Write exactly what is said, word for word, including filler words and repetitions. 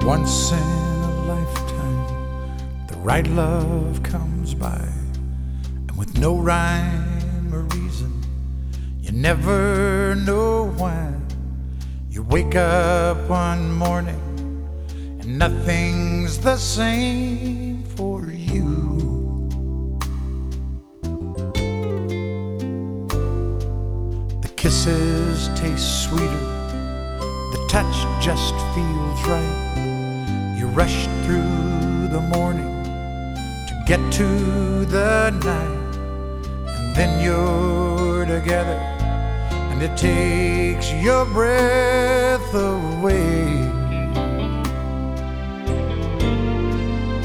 Once in a lifetime, the right love comes by, and with no rhyme or reason, you never know why. You wake up one morning and nothing's the same for you. The kisses taste sweeter, the touch just feels right. You rush through the morning to get to the night, and then you're together and it takes your breath away.